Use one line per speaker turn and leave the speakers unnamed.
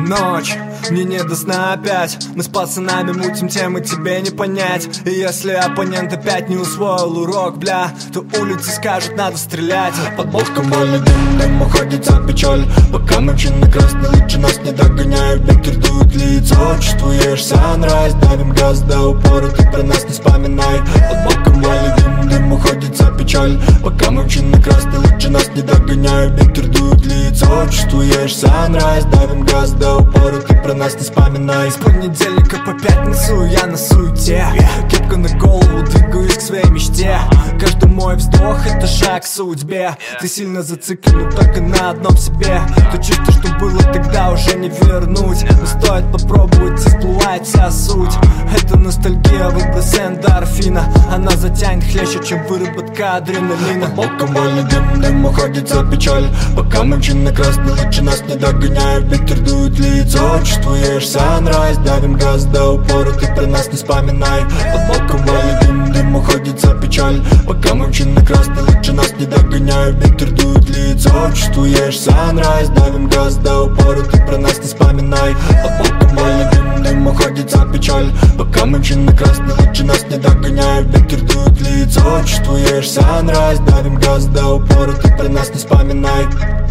Ночь, мне не до сна опять. Мы с пацанами мутим темы, тебе не понять. И если оппонент опять не усвоил урок, бля, то улицы скажут, надо стрелять.
Под боком валит дым, уходит за печаль. Пока мужчины красные, лучше нас не догоняют. Ветер дует лицо, чувствуешь sunrise. Давим газ до упора, ты про нас не вспоминай. Под боком валит дым, уходит за печаль. Пока мужчины красные, лучше нас не догоняют. Ветер дует лицо, чувствуешь sunrise. Давим газ до упора, ты про нас не вспоминай.
С понедельника по пятницу я на суете. Кепка на голову, двигаюсь к своей мечте. Каждый мой вздох — это шаг к судьбе. Ты сильно зациклен только на одном себе. То чувство, что было тогда, уже не вернуть. Но стоит попробовать, и всплывает вся суть. Это ностальгия, выброс эндорфина. Она затянет хлеще, чем выработка адреналина.
Под боком валит дым, уходит за печаль. Пока мужчины красные, лучше нас не догоняют. Ветер дует лицо, чувствуешь sunrise. Давим газ до упора, ты про нас не вспоминай. Под боком валит дым, уходит за печаль. Пока мужчины красные, лучше нас не догоняют. Ветер дует лицо, чувствуешь sunrise. Давим газ до упора, ты про нас не вспоминай. Под боком валит дым, уходит за печаль. Пока мужчины красные, лучше нас не догоняют. Ветер дует лицо, чувствуешь sunrise. Давим газ до упора, ты про нас не вспоминай.